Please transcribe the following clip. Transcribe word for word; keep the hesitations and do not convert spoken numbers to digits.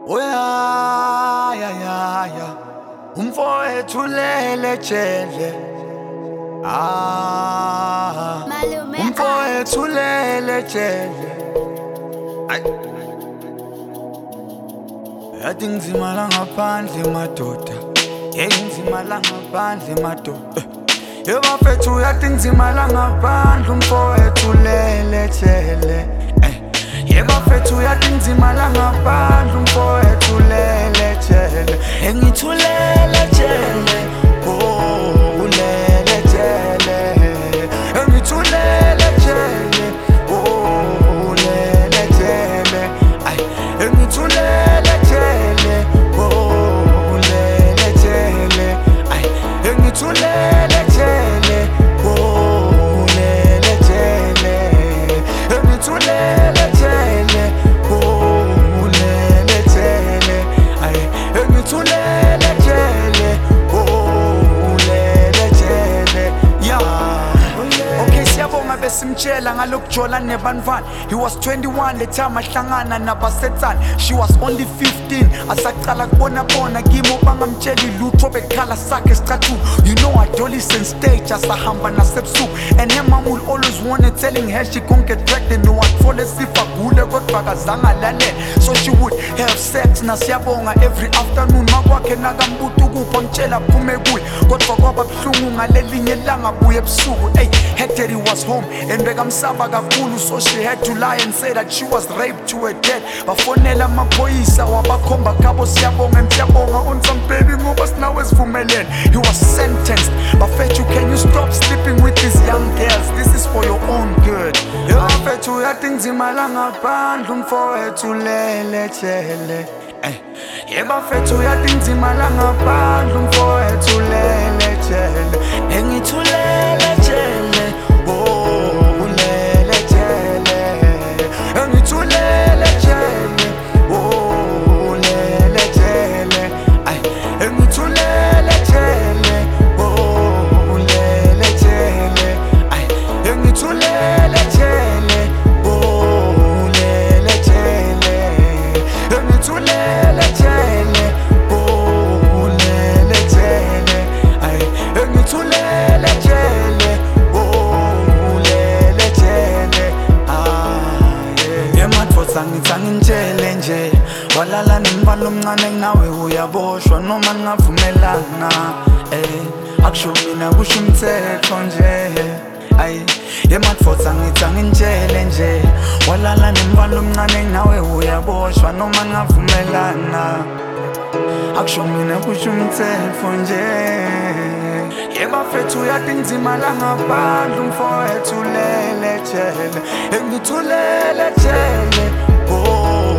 Oh ya ya ya ya, umfowethu ulele jele. Ah, Malume umfowethu ulele jele. Ay, yathi ngizima la ngaphandle madoda, hey ngizima la ngaphandle madoda. Yebafethu yathi ngizima la ngaphandle, umfowethu ulele jele. Yebafethu yathi ngizima la ngaphandle, umfowethu ulele jele. Engithulele jele, oh ulele jele. Engithulele jele, oh ulele jele. Ay, engithulele jele, oh ulele jele. Ay, engithulele jele, oh ulele jele. Engithulele jele, oh ulele jele. Ay, engithulele jele, oh ulele jele. Yeah. Okay, siyabonga besimtshela ngalokujola nebantwana. He was twenty-one le time ahlangana nabasetan. She was only fifteen. Asaqala kubona bona kimi bangamtsheli lutho bekhala sakhe sicathu. You know adolescent stage asahamba nasebusuku. And her mom will always wanted telling her she couldn't get pregnant. No atfole sifa gule kodwa kazange alale. So she would have sex na siyabonga every afternoon. Makwakhe nakambuta ukupha ngitshela phume kuye. Kodwa kwaba buhlungu ngalelinye ilanga buye ebusuku. Hey, her daddy was home and bekamsaba kakhulu, so she had to lie and say that she was raped to her death. Bafonela amaphoyisa wabakhomba khabo siyabonga and siyabonga on some baby ngoba sinawe sivumelene. He was sentenced. Bafethu, can you stop sleeping with these young girls? This is for your own good. Bafethu yathi ngizima la ngaphandle, umfowethu ulele jele. Yebafethu yathi ngizima la ngaphandle, umfowethu ulele jele. Engithulele jele, oh ulele jele. Engithulele jele, oh ulele jele. Ay, engithulele jele, oh ulele jele. Ay, engithulele jele, oh ulele jele. Engithulele jele, oh ulele jele. Ay, engithulele jele, oh ulele jele. Ah yeah. Emadvodza ngitsanga ngitshele nje, walala nemntwana omncane nawe uyaboshwa noma ningavumelana. Eh, akusho mina kusho umthetho nje. Ay, emadvodza ngitsanga ngitshele nje, walala nemntwana omncane nawe uyaboshwa noma ningavumelana. Akusho mina kusho umthetho nje. Yebafethu yathi ngizima la ngaphandle, umfowethu ulele jele. Engithulele jele, oh